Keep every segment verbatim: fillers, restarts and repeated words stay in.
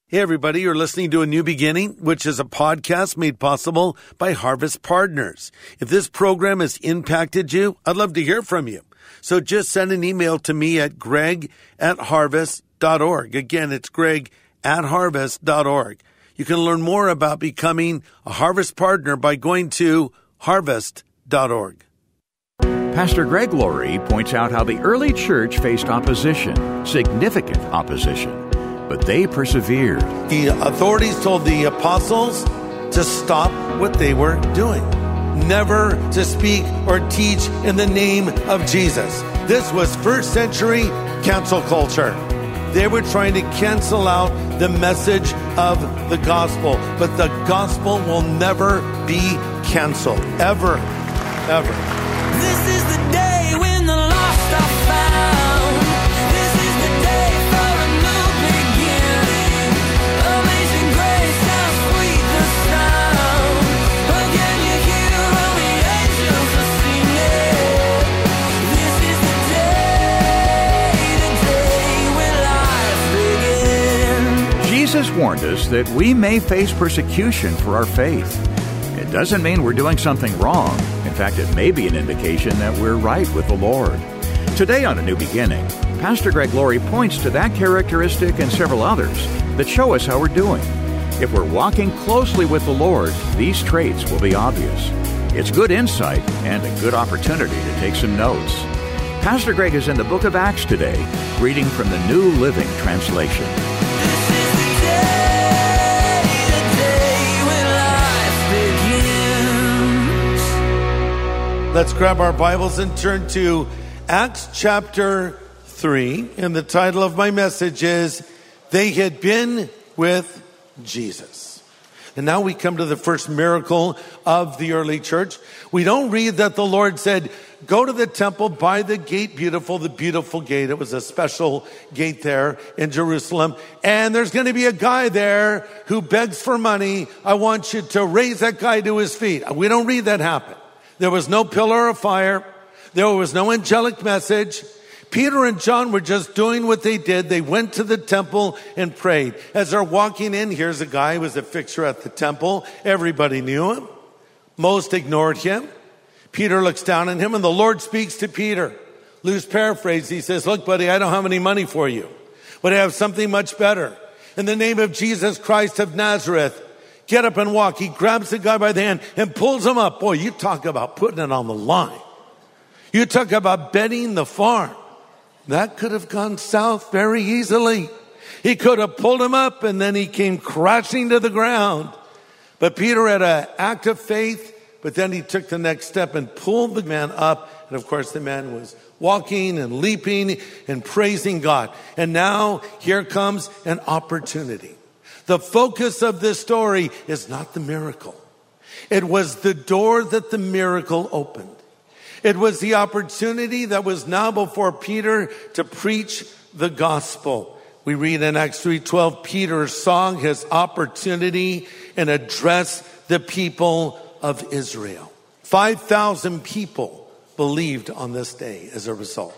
Hey everybody, you're listening to A New Beginning, which is a podcast made possible by Harvest Partners. If this program has impacted you, I'd love to hear from you. So just send an email to me at greg at harvest dot org. Again, it's greg at harvest dot org. You can learn more about becoming a Harvest Partner by going to harvest dot org. Pastor Greg Laurie points out how the early church faced opposition, significant opposition. But they persevered. The authorities told the apostles to stop what they were doing, never to speak or teach in the name of Jesus. This was first century cancel culture. They were trying to cancel out the message of the gospel, but the gospel will never be canceled, ever, ever. This is the day when the lost are found. This is the day for a new beginning. Amazing grace, how sweet the sound. Again you hear all the angels are singing. This is the day, the day when life begins. Jesus warned us that we may face persecution for our faith. It doesn't mean we're doing something wrong. In fact, it may be an indication that we're right with the Lord. Today on A New Beginning, Pastor Greg Laurie points to that characteristic and several others that show us how we're doing. If we're walking closely with the Lord, these traits will be obvious. It's good insight and a good opportunity to take some notes. Pastor Greg is in the book of Acts today, reading from the New Living Translation. Let's grab our Bibles and turn to Acts chapter three. And the title of my message is, They Had Been with Jesus. And now we come to the first miracle of the early church. We don't read that the Lord said, go to the temple by the gate beautiful, the beautiful gate. It was a special gate there in Jerusalem. And there's going to be a guy there who begs for money. I want you to raise that guy to his feet. We don't read that happen. There was no pillar of fire. There was no angelic message. Peter and John were just doing what they did. They went to the temple and prayed. As they're walking in, here's a guy who was a fixture at the temple. Everybody knew him. Most ignored him. Peter looks down on him and the Lord speaks to Peter. Loose paraphrase, he says, look, buddy, I don't have any money for you, but I have something much better. In the name of Jesus Christ of Nazareth, get up and walk. He grabs the guy by the hand and pulls him up. Boy, you talk about putting it on the line. You talk about betting the farm. That could have gone south very easily. He could have pulled him up and then he came crashing to the ground. But Peter had an act of faith, but then he took the next step and pulled the man up. And of course, the man was walking and leaping and praising God. And now here comes an opportunity. The focus of this story is not the miracle. It was the door that the miracle opened. It was the opportunity that was now before Peter to preach the gospel. We read in Acts three twelve, Peter saw his opportunity and addressed the people of Israel. five thousand people believed on this day as a result.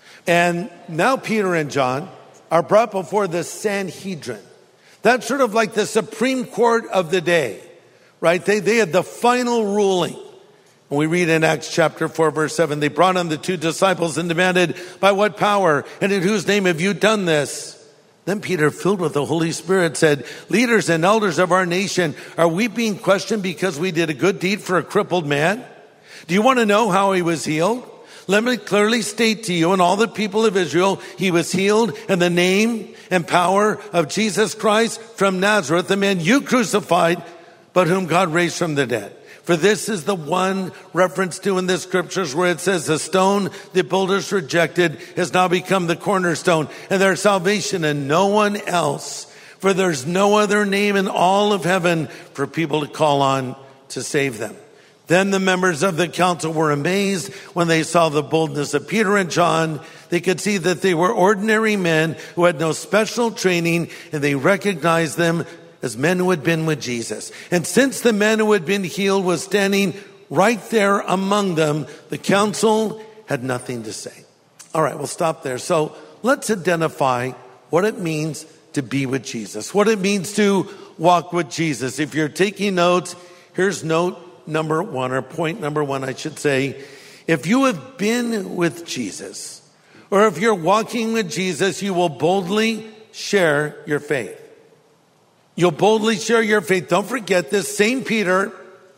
And now Peter and John are brought before the Sanhedrin. That's sort of like the Supreme Court of the day, right? They, they had the final ruling. And we read in Acts chapter four, verse seven, they brought on the two disciples and demanded, by what power and in whose name have you done this? Then Peter, filled with the Holy Spirit, said, leaders and elders of our nation, are we being questioned because we did a good deed for a crippled man? Do you want to know how he was healed? Let me clearly state to you and all the people of Israel, he was healed in the name and power of Jesus Christ from Nazareth, the man you crucified, but whom God raised from the dead. For this is the one reference to in the scriptures where it says the stone the builders rejected has now become the cornerstone, and there's salvation in no one else. For there's no other name in all of heaven for people to call on to save them. Then the members of the council were amazed when they saw the boldness of Peter and John. They could see that they were ordinary men who had no special training, and they recognized them as men who had been with Jesus. And since the man who had been healed was standing right there among them, the council had nothing to say. All right, we'll stop there. So let's identify what it means to be with Jesus, what it means to walk with Jesus. If you're taking notes, here's note number one, or point number one, I should say. If you have been with Jesus, or if you're walking with Jesus, you will boldly share your faith. You'll boldly share your faith. Don't forget this. Saint Peter,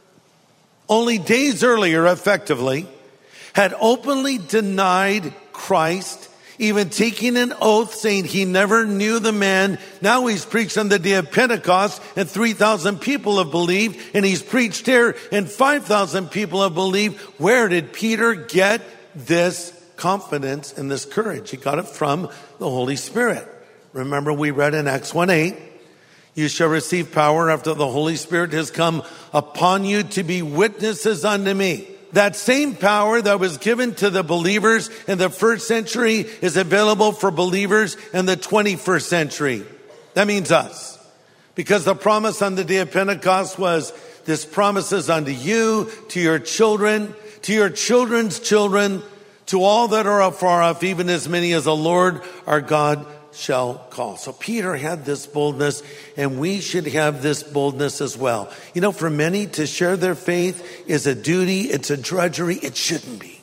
only days earlier, effectively, had openly denied Christ, even taking an oath saying he never knew the man. Now he's preached on the day of Pentecost and three thousand people have believed, and he's preached here and five thousand people have believed. Where did Peter get this confidence and this courage? He got it from the Holy Spirit. Remember, we read in Acts one eight, you shall receive power after the Holy Spirit has come upon you to be witnesses unto me. That same power that was given to the believers in the first century is available for believers in the twenty-first century. That means us. Because the promise on the day of Pentecost was, this promises unto you, to your children, to your children's children, to all that are afar off, even as many as the Lord our God shall call. So Peter had this boldness, and we should have this boldness as well. You know, for many, to share their faith is a duty, it's a drudgery. It shouldn't be.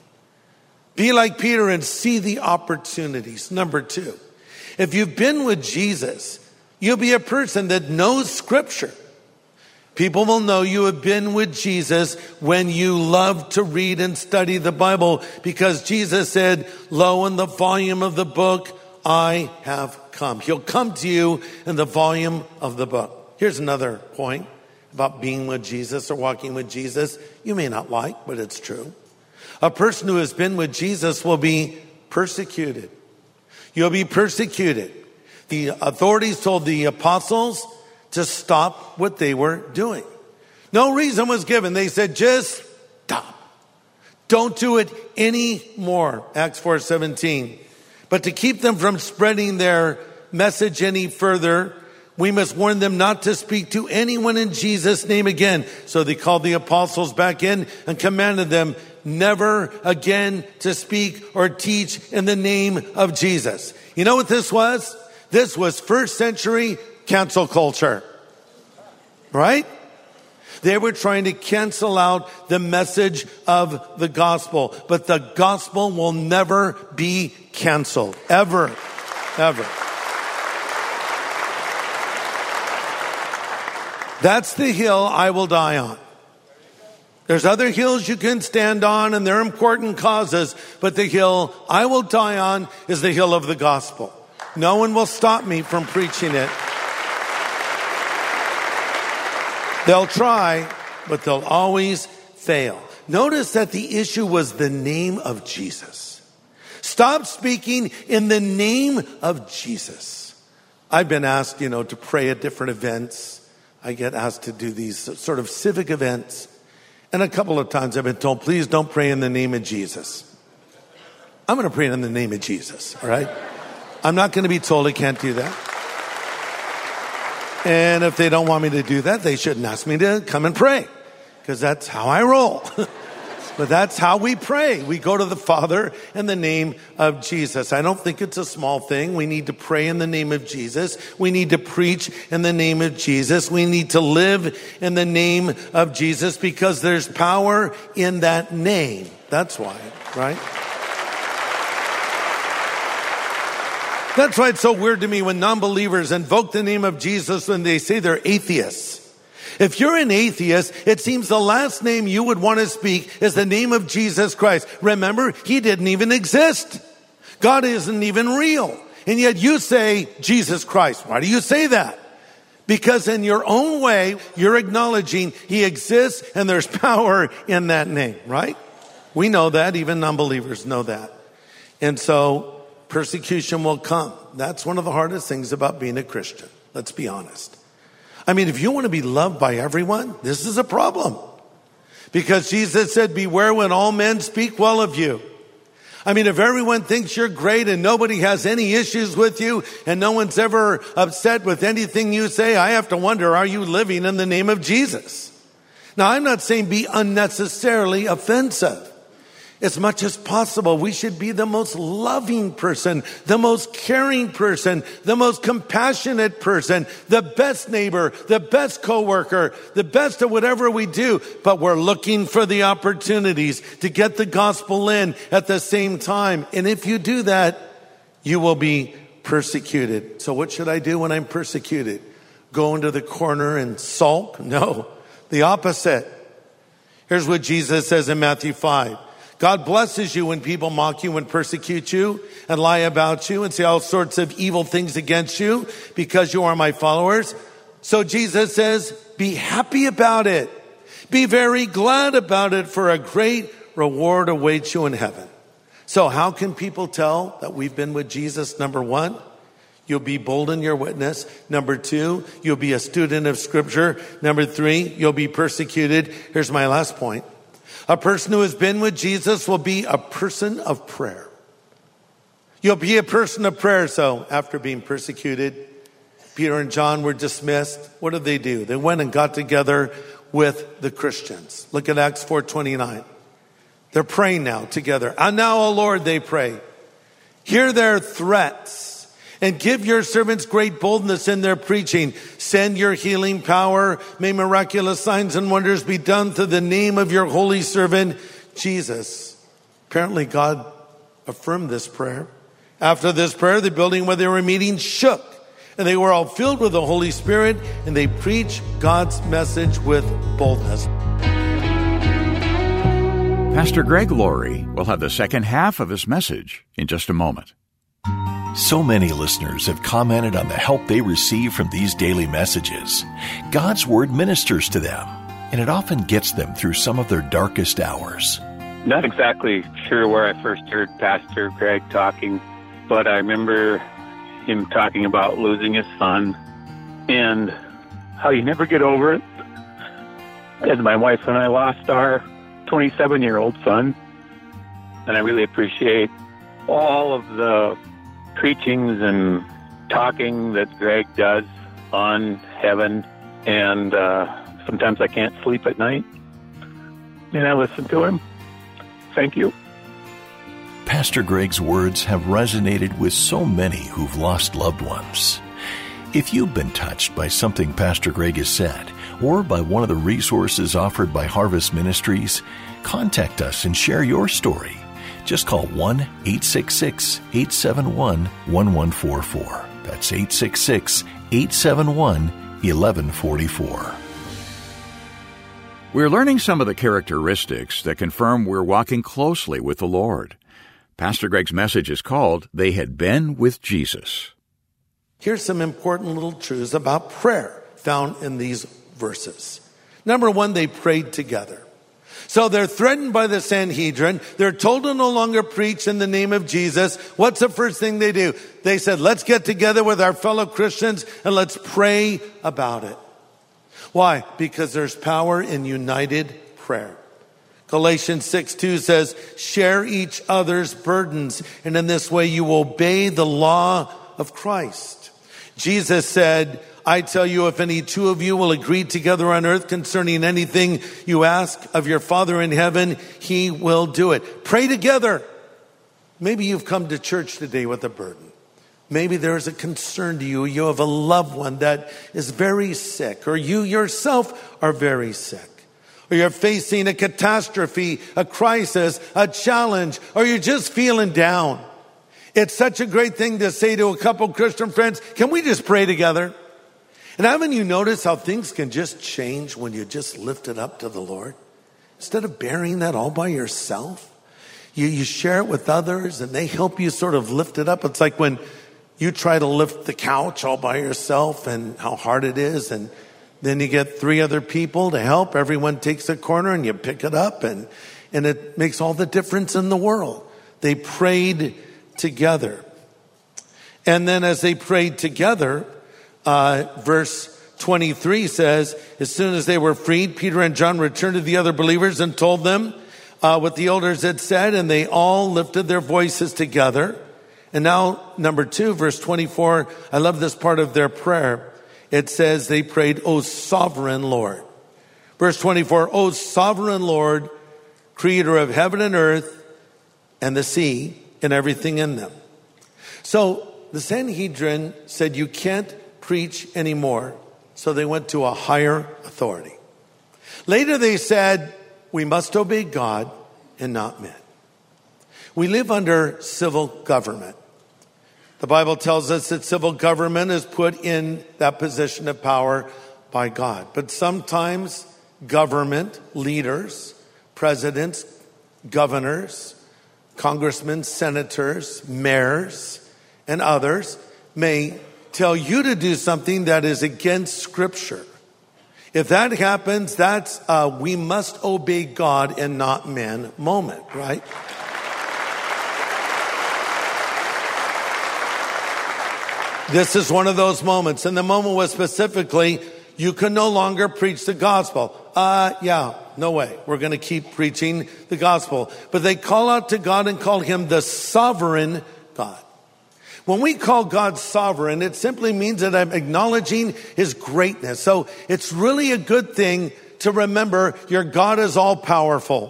Be like Peter and see the opportunities. Number two, if you've been with Jesus, you'll be a person that knows Scripture. People will know you have been with Jesus when you love to read and study the Bible, because Jesus said, lo, in the volume of the book, I have come. He'll come to you in the volume of the book. Here's another point about being with Jesus or walking with Jesus. You may not like, but it's true. A person who has been with Jesus will be persecuted. You'll be persecuted. The authorities told the apostles to stop what they were doing. No reason was given. They said, just stop. Don't do it anymore. Acts four seventeen. But to keep them from spreading their message any further, we must warn them not to speak to anyone in Jesus' name again. So they called the apostles back in and commanded them never again to speak or teach in the name of Jesus. You know what this was? This was first century cancel culture, right? They were trying to cancel out the message of the gospel. But the gospel will never be canceled. Ever. Ever. That's the hill I will die on. There's other hills you can stand on, and they're important causes. But the hill I will die on is the hill of the gospel. No one will stop me from preaching it. They'll try, but they'll always fail. Notice that the issue was the name of Jesus. Stop speaking in the name of Jesus. I've been asked, you know, to pray at different events. I get asked to do these sort of civic events. And a couple of times I've been told, please don't pray in the name of Jesus. I'm going to pray in the name of Jesus, all right? I'm not going to be told I can't do that. And if they don't want me to do that, they shouldn't ask me to come and pray, because that's how I roll. But that's how we pray. We go to the Father in the name of Jesus. I don't think it's a small thing. We need to pray in the name of Jesus. We need to preach in the name of Jesus. We need to live in the name of Jesus, because there's power in that name. That's why, right? That's why it's so weird to me when non-believers invoke the name of Jesus when they say they're atheists. If you're an atheist, it seems the last name you would want to speak is the name of Jesus Christ. Remember, he didn't even exist. God isn't even real. And yet you say Jesus Christ. Why do you say that? Because in your own way, you're acknowledging he exists and there's power in that name, right? We know that. Even non-believers know that. And so persecution will come. That's one of the hardest things about being a Christian. Let's be honest. I mean, if you want to be loved by everyone, this is a problem. Because Jesus said, beware when all men speak well of you. I mean, if everyone thinks you're great and nobody has any issues with you and no one's ever upset with anything you say, I have to wonder, are you living in the name of Jesus? Now, I'm not saying be unnecessarily offensive. As much as possible, we should be the most loving person, the most caring person, the most compassionate person, the best neighbor, the best coworker, the best at whatever we do. But we're looking for the opportunities to get the gospel in at the same time. And if you do that, you will be persecuted. So what should I do when I'm persecuted? Go into the corner and sulk? No, the opposite. Here's what Jesus says in Matthew five. God blesses you when people mock you and persecute you and lie about you and say all sorts of evil things against you because you are my followers. So Jesus says, be happy about it. Be very glad about it, for a great reward awaits you in heaven. So how can people tell that we've been with Jesus? Number one, you'll be bold in your witness. Number two, you'll be a student of Scripture. Number three, you'll be persecuted. Here's my last point. A person who has been with Jesus will be a person of prayer. You'll be a person of prayer. So after being persecuted, Peter and John were dismissed. What did they do? They went and got together with the Christians. Look at Acts four twenty-nine. They're praying now together. And now, O Lord, they pray, hear their threats and give your servants great boldness in their preaching. Send your healing power. May miraculous signs and wonders be done through the name of your holy servant, Jesus. Apparently, God affirmed this prayer. After this prayer, the building where they were meeting shook, and they were all filled with the Holy Spirit, and they preached God's message with boldness. Pastor Greg Laurie will have the second half of his message in just a moment. So many listeners have commented on the help they receive from these daily messages. God's Word ministers to them, and it often gets them through some of their darkest hours. Not exactly sure where I first heard Pastor Greg talking, but I remember him talking about losing his son and how you never get over it. As my wife and I lost our twenty-seven-year-old son, and I really appreciate all of the preachings and talking that Greg does on heaven, and uh, sometimes I can't sleep at night, and I listen to him. Thank you. Pastor Greg's words have resonated with so many who've lost loved ones. If you've been touched by something Pastor Greg has said, or by one of the resources offered by Harvest Ministries, contact us and share your story. Just call one eight six six, eight seven one, one one four four. That's eight six six, eight seven one, one one four four. We're learning some of the characteristics that confirm we're walking closely with the Lord. Pastor Greg's message is called, They Had Been with Jesus. Here's some important little truths about prayer found in these verses. Number one, they prayed together. So they're threatened by the Sanhedrin. They're told to no longer preach in the name of Jesus. What's the first thing they do? They said, let's get together with our fellow Christians and let's pray about it. Why? Because there's power in united prayer. Galatians six two says, share each other's burdens, and in this way you obey the law of Christ. Jesus said, I tell you, if any two of you will agree together on earth concerning anything you ask of your Father in heaven, he will do it. Pray together. Maybe you've come to church today with a burden. Maybe there's a concern to you. You have a loved one that is very sick, or you yourself are very sick, or you're facing a catastrophe, a crisis, a challenge, or you're just feeling down. It's such a great thing to say to a couple Christian friends, can we just pray together? And haven't you noticed how things can just change when you just lift it up to the Lord? Instead of bearing that all by yourself, you, you share it with others and they help you sort of lift it up. It's like when you try to lift the couch all by yourself and how hard it is, and then you get three other people to help. Everyone takes a corner and you pick it up, and, and it makes all the difference in the world. They prayed together. And then as they prayed together, Uh, verse twenty-three says, as soon as they were freed, Peter and John returned to the other believers and told them uh, what the elders had said, and they all lifted their voices together. And now, number two, verse twenty-four, I love this part of their prayer. It says they prayed, O sovereign Lord. Verse twenty-four, O sovereign Lord, creator of heaven and earth, and the sea and everything in them. So the Sanhedrin said, you can't preach anymore. So they went to a higher authority. Later they said, we must obey God and not men. We live under civil government. The Bible tells us that civil government is put in that position of power by God. But sometimes government leaders, presidents, governors, congressmen, senators, mayors, and others may tell you to do something that is against Scripture. If that happens, that's a we must obey God and not men moment, right? This is one of those moments. And the moment was specifically, you can no longer preach the gospel. Uh, yeah, no way. We're going to keep preaching the gospel. But they call out to God and call him the sovereign God. When we call God sovereign, it simply means that I'm acknowledging his greatness. So it's really a good thing to remember your God is all powerful.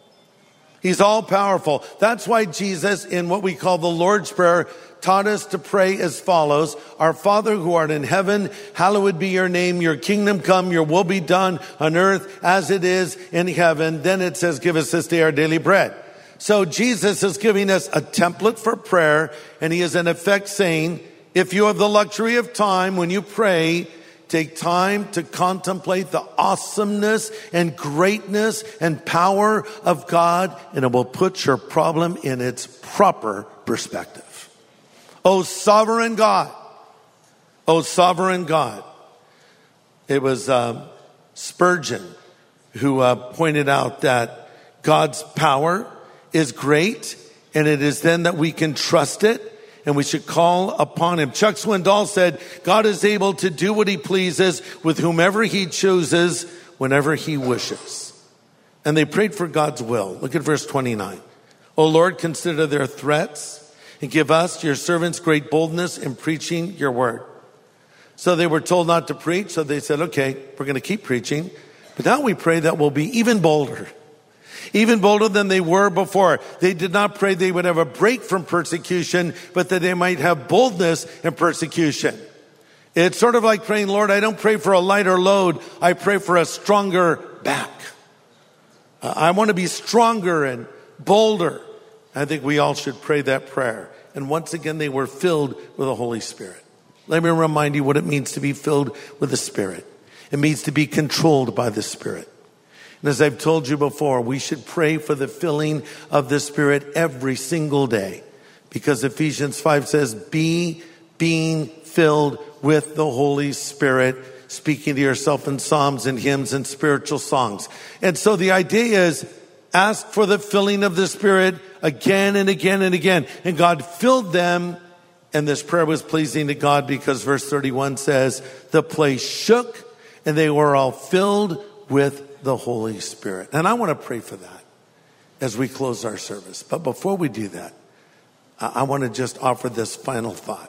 He's all powerful. That's why Jesus, in what we call the Lord's Prayer, taught us to pray as follows. Our Father who art in heaven, hallowed be your name. Your kingdom come, your will be done on earth as it is in heaven. Then it says, give us this day our daily bread. So Jesus is giving us a template for prayer, and he is in effect saying, if you have the luxury of time when you pray, take time to contemplate the awesomeness and greatness and power of God, and it will put your problem in its proper perspective. Oh, sovereign God. Oh, sovereign God. It was uh, Spurgeon who uh, pointed out that God's power is great, and it is then that we can trust it, and we should call upon him. Chuck Swindoll said, God is able to do what he pleases with whomever he chooses, whenever he wishes. And they prayed for God's will. Look at verse twenty-nine. O Lord, consider their threats, and give us, your servants, great boldness in preaching your word. So they were told not to preach, so they said, okay, we're going to keep preaching. But now we pray that we'll be even bolder. Even bolder than they were before. They did not pray they would have a break from persecution, but that they might have boldness in persecution. It's sort of like praying, Lord, I don't pray for a lighter load. I pray for a stronger back. Uh, I want to be stronger and bolder. I think we all should pray that prayer. And once again, they were filled with the Holy Spirit. Let me remind you what it means to be filled with the Spirit. It means to be controlled by the Spirit. And as I've told you before, we should pray for the filling of the Spirit every single day. Because Ephesians five says, be being filled with the Holy Spirit, speaking to yourself in psalms and hymns and spiritual songs. And so the idea is, ask for the filling of the Spirit again and again and again. And God filled them, and this prayer was pleasing to God because verse thirty-one says, the place shook and they were all filled with the Holy Spirit. And I want to pray for that as we close our service. But before we do that, I want to just offer this final thought.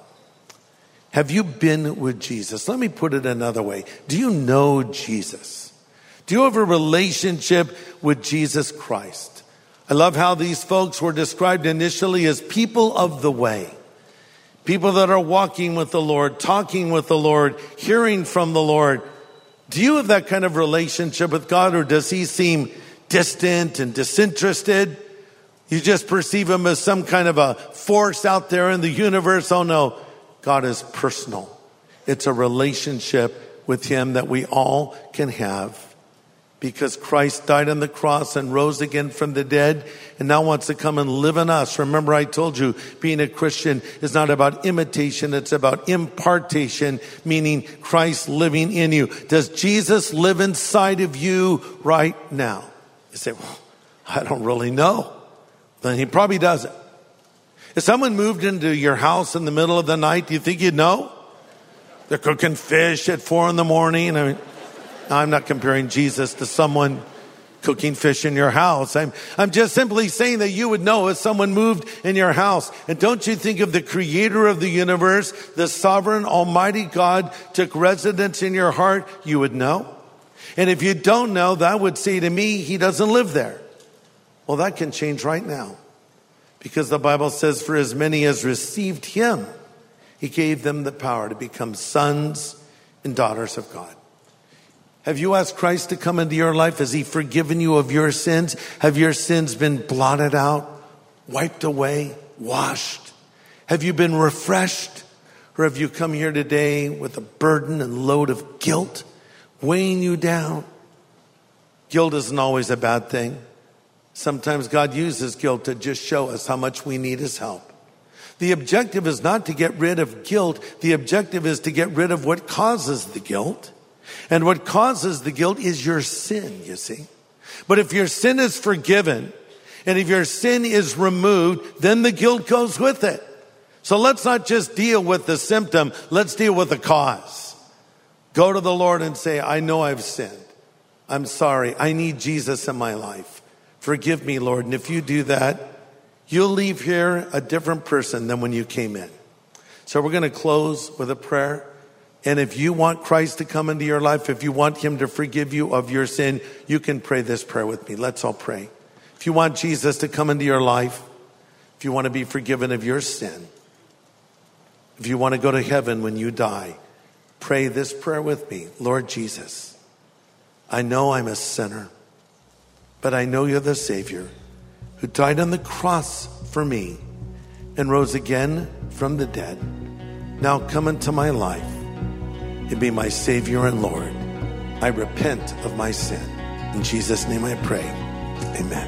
Have you been with Jesus? Let me put it another way. Do you know Jesus? Do you have a relationship with Jesus Christ? I love how these folks were described initially as people of the way. People that are walking with the Lord, talking with the Lord, hearing from the Lord. Do you have that kind of relationship with God, or does he seem distant and disinterested? You just perceive him as some kind of a force out there in the universe. Oh no, God is personal. It's a relationship with him that we all can have because Christ died on the cross and rose again from the dead and now wants to come and live in us. Remember, I told you being a Christian is not about imitation. It's about impartation, meaning Christ living in you. Does Jesus live inside of you right now? You say, well, I don't really know. Then he probably doesn't. If someone moved into your house in the middle of the night, do you think you'd know? They're cooking fish at four in the morning. I mean, I'm not comparing Jesus to someone cooking fish in your house. I'm, I'm just simply saying that you would know if someone moved in your house. And don't you think if the creator of the universe, the sovereign almighty God took residence in your heart, you would know? And if you don't know, that would say to me, he doesn't live there. Well, that can change right now. Because the Bible says, for as many as received him, he gave them the power to become sons and daughters of God. Have you asked Christ to come into your life? Has he forgiven you of your sins? Have your sins been blotted out, wiped away, washed? Have you been refreshed? Or have you come here today with a burden and load of guilt weighing you down? Guilt isn't always a bad thing. Sometimes God uses guilt to just show us how much we need his help. The objective is not to get rid of guilt. The objective is to get rid of what causes the guilt. And what causes the guilt is your sin, you see. But if your sin is forgiven, and if your sin is removed, then the guilt goes with it. So let's not just deal with the symptom. Let's deal with the cause. Go to the Lord and say, I know I've sinned. I'm sorry. I need Jesus in my life. Forgive me, Lord. And if you do that, you'll leave here a different person than when you came in. So we're going to close with a prayer. And if you want Christ to come into your life, if you want him to forgive you of your sin, you can pray this prayer with me. Let's all pray. If you want Jesus to come into your life, if you want to be forgiven of your sin, if you want to go to heaven when you die, pray this prayer with me. Lord Jesus, I know I'm a sinner, but I know you're the Savior who died on the cross for me and rose again from the dead. Now come into my life and be my Savior and Lord. I repent of my sin. In Jesus' name I pray. Amen.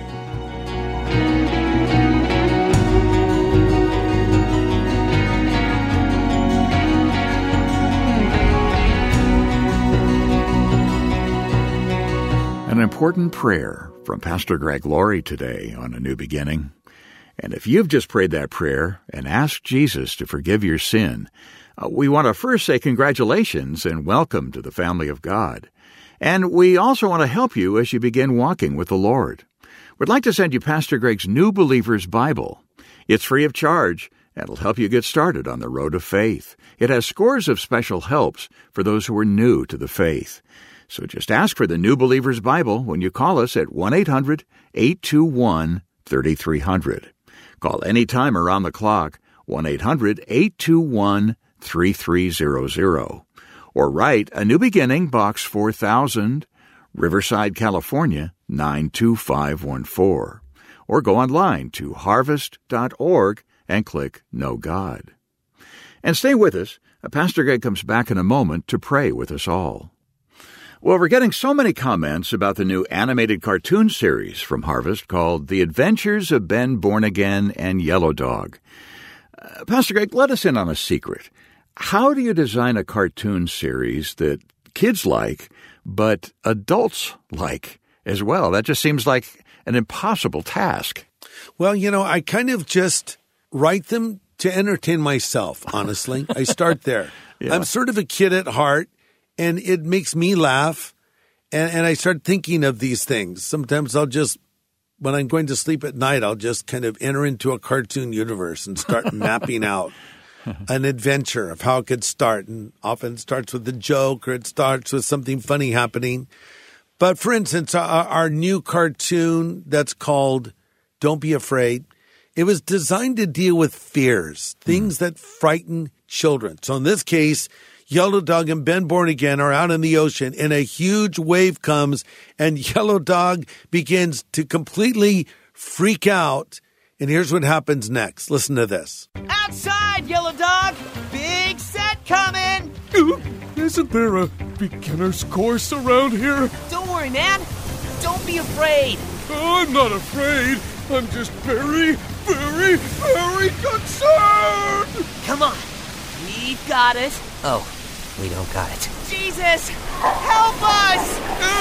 An important prayer from Pastor Greg Laurie today on A New Beginning. And if you've just prayed that prayer and asked Jesus to forgive your sin, uh, we want to first say congratulations and welcome to the family of God. And we also want to help you as you begin walking with the Lord. We'd like to send you Pastor Greg's New Believer's Bible. It's free of charge, and it'll help you get started on the road of faith. It has scores of special helps for those who are new to the faith. So just ask for the New Believer's Bible when you call us at one eight hundred eight two one three three zero zero. Call anytime around the clock, one eight hundred eight two one three three zero zero. Or write A New Beginning, Box four thousand, Riverside, California, nine two five one four. Or go online to harvest dot org and click Know God. And stay with us. Pastor Greg comes back in a moment to pray with us all. Well, we're getting so many comments about the new animated cartoon series from Harvest called The Adventures of Ben Born Again and Yellow Dog. Uh, Pastor Greg, let us in on a secret. How do you design a cartoon series that kids like, but adults like as well? That just seems like an impossible task. Well, you know, I kind of just write them to entertain myself, honestly. I start there. Yeah. I'm sort of a kid at heart. And it makes me laugh, and, and I start thinking of these things. Sometimes I'll just, when I'm going to sleep at night, I'll just kind of enter into a cartoon universe and start mapping out an adventure of how it could start. And often it starts with a joke or it starts with something funny happening. But for instance, our, our new cartoon that's called Don't Be Afraid, it was designed to deal with fears, things mm. that frighten children. So in this case, Yellow Dog and Ben Born Again are out in the ocean, and a huge wave comes, and Yellow Dog begins to completely freak out. And here's what happens next. Listen to this. Outside, Yellow Dog! Big set coming! Ooh, isn't there a beginner's course around here? Don't worry, man. Don't be afraid. I'm not afraid. I'm just very, very, very concerned! Come on. We've got it. Oh, we don't got it. Jesus! Help us!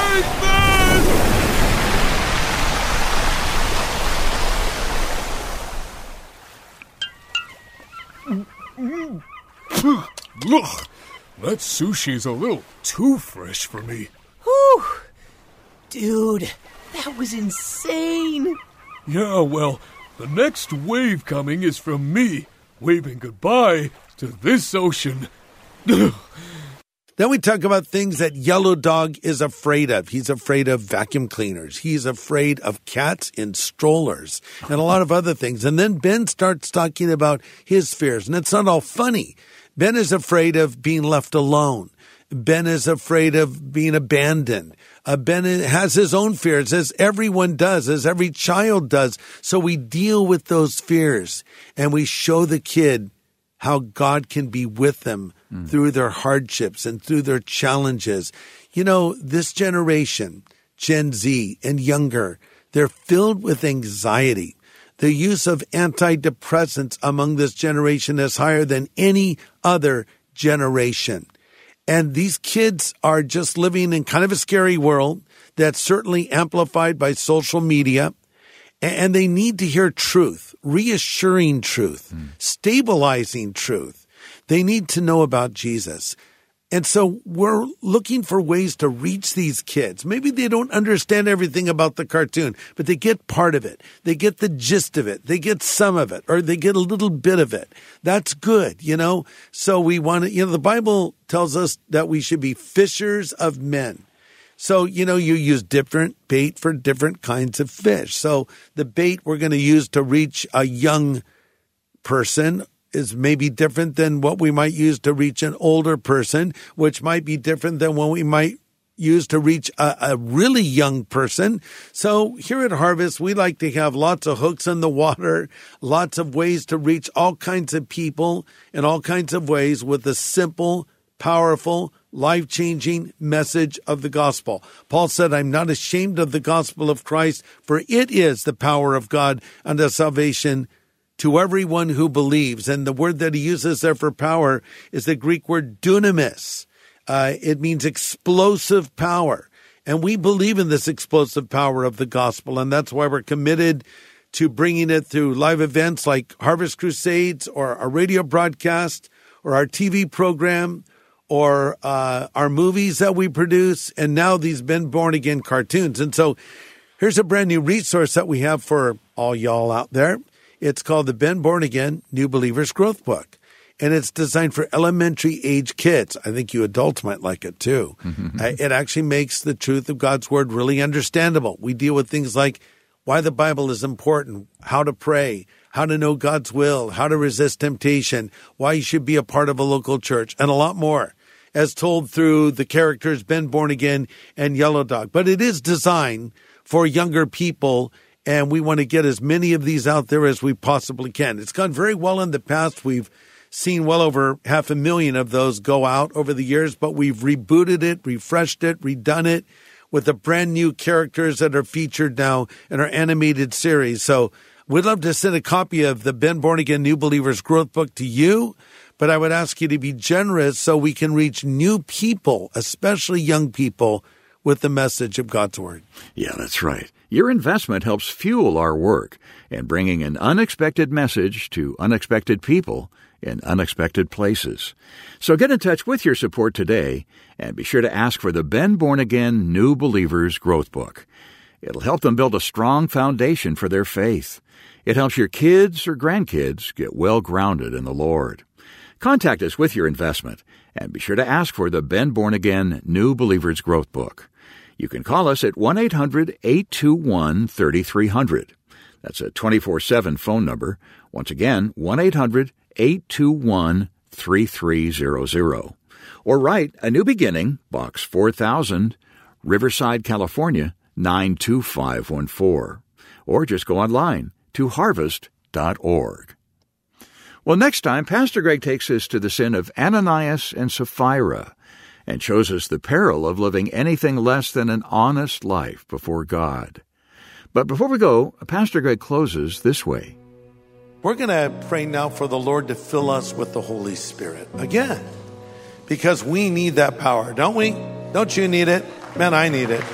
Ugh, that sushi's a little too fresh for me. Whew! Dude, that was insane! Yeah, well, the next wave coming is from me, waving goodbye to this ocean. Then we talk about things that Yellow Dog is afraid of. He's afraid of vacuum cleaners. He's afraid of cats in strollers and a lot of other things. And then Ben starts talking about his fears. And it's not all funny. Ben is afraid of being left alone. Ben is afraid of being abandoned. Uh, Ben has his own fears, as everyone does, as every child does. So we deal with those fears and we show the kid how God can be with them mm. through their hardships and through their challenges. You know, this generation, Gen Z and younger, they're filled with anxiety. The use of antidepressants among this generation is higher than any other generation. And these kids are just living in kind of a scary world that's certainly amplified by social media. And they need to hear truth, reassuring truth, mm. stabilizing truth. They need to know about Jesus. And so we're looking for ways to reach these kids. Maybe they don't understand everything about the cartoon, but they get part of it. They get the gist of it. They get some of it, or they get a little bit of it. That's good, you know? So we want to, you know, the Bible tells us that we should be fishers of men. So, you know, you use different bait for different kinds of fish. So the bait we're going to use to reach a young person is maybe different than what we might use to reach an older person, which might be different than what we might use to reach a, a really young person. So here at Harvest, we like to have lots of hooks in the water, lots of ways to reach all kinds of people in all kinds of ways with a simple, powerful, life-changing message of the gospel. Paul said, I'm not ashamed of the gospel of Christ, for it is the power of God unto salvation to everyone who believes. And the word that he uses there for power is the Greek word dunamis. Uh, it means explosive power. And we believe in this explosive power of the gospel, and that's why we're committed to bringing it through live events like Harvest Crusades or our radio broadcast or our T V program or uh, our movies that we produce, and now these Ben Born Again cartoons. And so here's a brand new resource that we have for all y'all out there. It's called the Ben Born Again New Believers Growth Book, and it's designed for elementary age kids. I think you adults might like it too. Mm-hmm. uh, it actually makes the truth of God's word really understandable. We deal with things like why the Bible is important, how to pray, how to know God's will, how to resist temptation, why you should be a part of a local church, and a lot more, as told through the characters Ben Born Again and Yellow Dog. But it is designed for younger people, and we want to get as many of these out there as we possibly can. It's gone very well in the past. We've seen well over half a million of those go out over the years, but we've rebooted it, refreshed it, redone it with the brand new characters that are featured now in our animated series. So we'd love to send a copy of the Ben Born Again New Believers Growth Book to you, but I would ask you to be generous so we can reach new people, especially young people, with the message of God's Word. Yeah, that's right. Your investment helps fuel our work in bringing an unexpected message to unexpected people in unexpected places. So get in touch with your support today and be sure to ask for the Ben Born Again New Believers Growth Book. It'll help them build a strong foundation for their faith. It helps your kids or grandkids get well grounded in the Lord. Contact us with your investment and be sure to ask for the Ben Born Again New Believers Growth Book. You can call us at one eight hundred eight two one three three zero zero. That's a twenty-four seven phone number. Once again, one eight hundred eight two one three three zero zero. Or write A New Beginning, Box four thousand, Riverside, California, nine two five one four. Or just go online to harvest dot org. Well, next time, Pastor Greg takes us to the sin of Ananias and Sapphira and shows us the peril of living anything less than an honest life before God. But before we go, Pastor Greg closes this way. We're going to pray now for the Lord to fill us with the Holy Spirit again, because we need that power, don't we? Don't you need it? Man, I need it.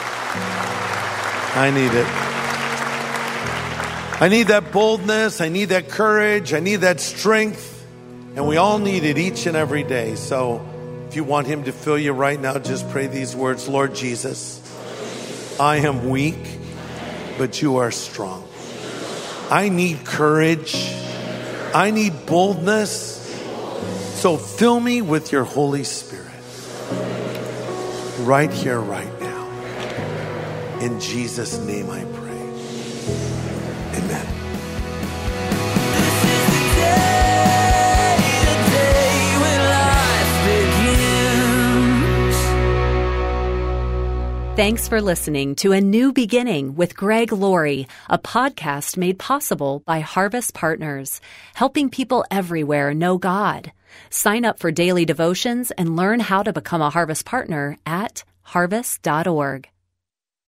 I need it. I need that boldness. I need that courage. I need that strength. And we all need it each and every day. So if you want him to fill you right now, just pray these words. Lord Jesus, I am weak, but you are strong. I need courage. I need boldness. So fill me with your Holy Spirit. right here, right now. In Jesus' name I pray. Amen. Thanks for listening to A New Beginning with Greg Laurie, a podcast made possible by Harvest Partners, helping people everywhere know God. Sign up for daily devotions and learn how to become a Harvest Partner at harvest dot org.